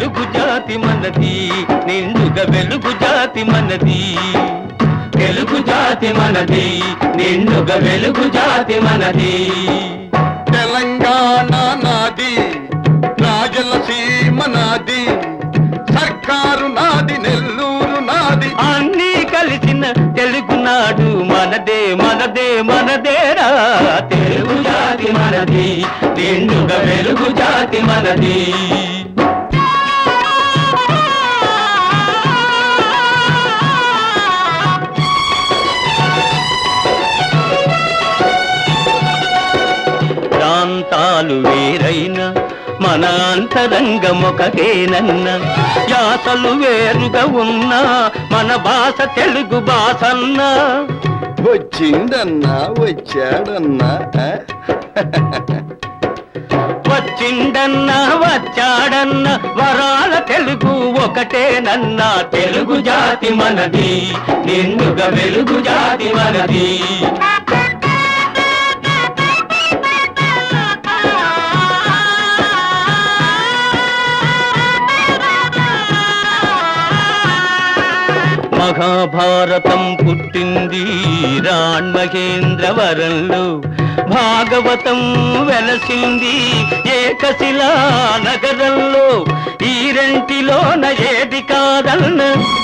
తెలుగు జాతి మనది, నిండుగా వెలుగు జాతి మనది. తెలుగు జాతి మనది, నిండుగా వెలుగు జాతి మనది. తెలంగాణ నాది, రాయలసీమ నాది, సర్కారు నాది, నెల్లూరు నాది, అన్నీ కలిసిన తెలుగునాడు మనదే మనదే మనదేరా. తెలుగు జాతి మనది, నిండుగా వెలుగు జాతి మనది. ప్రాంతాలు వేరైనా మన అంతరంగమొకటేనన్న, యాసలు వేరుగా ఉన్నా మన భాష తెలుగు భాషన్నా. వచ్చిందన్నా వచ్చాడన్నా, వచ్చిండన్నా వచ్చాడన్న వరాల తెలుగు ఒకటేనన్నా. తెలుగు జాతి మనది, నిండుగా వెలుగు జాతి మనది. మహాభారతం పుట్టింది రాణ్మహేంద్రవరంలో, భాగవతం వెలసింది ఏకశిలా నగరంలో. ఈ రెంటిలోన ఏది కాదన్న,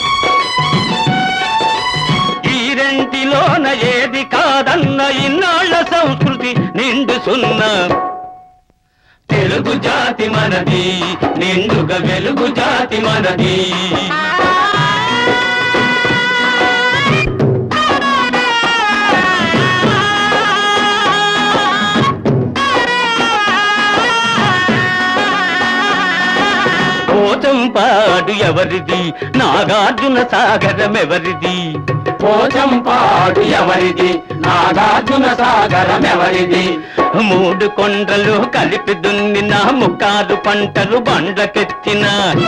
ఈ రెంటిలోన ఏది కాదన్న ఇన్నాళ్ల సంస్కృతి నిండు సున్నా. తెలుగు జాతి మనది, నిండుగా వెలుగు జాతి మనది. పోచంపాడు ఎవరిది, నాగార్జున సాగరం ఎవరిది. పోచంపాడు ఎవరిది, నాగార్జున సాగరం ఎవరిది. మూడు కొండలు కలిపి దున్నిన ముక్కారు పంటలు బండ్లకెత్తిన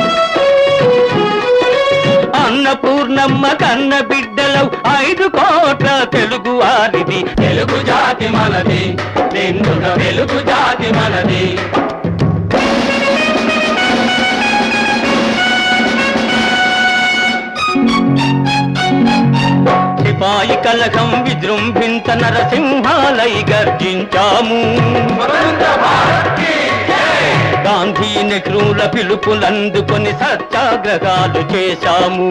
అన్నపూర్ణమ్మ కన్న బిడ్డలవు 5 కోట్ల తెలుగు వారిది. తెలుగు జాతి మనది, నిండుగా వెలుగు జాతి మనది. సిపాయి కలకం విజృంభించ నరసింహాలై గర్జించాము. గాంధీ నెహ్రూల పిలుపులందుకొని సత్యాగ్రహాలు చేశాము.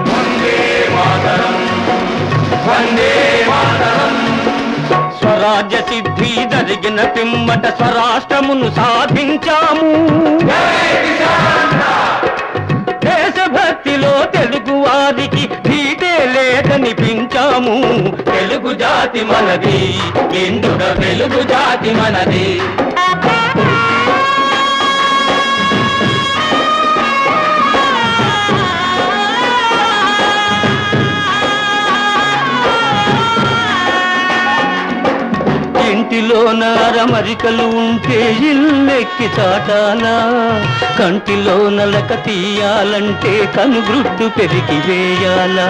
స్వరాజ్య సిద్ధి జరిగిన పిమ్మట స్వరాష్ట్రమును సాధించాము. దేశభక్తిలో తెలుగు వారికి ధీటే లేదనిపించాము. తెలుగు జాతి మనది, నిండుగా వెలుగు జాతి మనది. ఇంటిలో నారమరికలు ఉంటే ఇల్లెక్కి చాటానా, కంటిలో నలక తీయాలంటే కనుగ్రుడ్డు పెరిగి వేయాలా.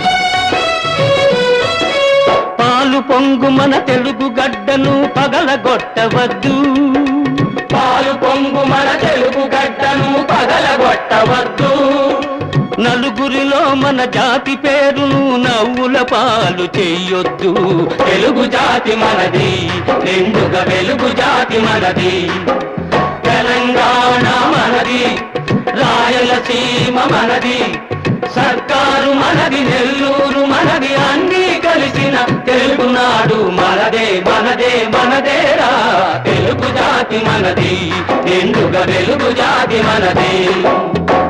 పాలు పొంగు మన తెలుగు గడ్డను పగలగొట్టవద్దు, పాలు పొంగు మన తెలుగు గడ్డను పగలగొట్టవద్దు. నలుగురిలో మన జాతి పేరును నవ్వుల పాలు చెయ్యొద్దు. తెలుగు జాతి మనది, నిండుగా వెలుగు జాతి మనది. తెలంగాణ మనది, రాయలసీమ మనది, సర్కారు మనది, నెల్లూరు మనది, అన్నీ కలిసిన తెలుగునాడు మనదే మనదే మనదేరా. తెలుగు జాతి మనది, నిండుగా వెలుగు జాతి మనది.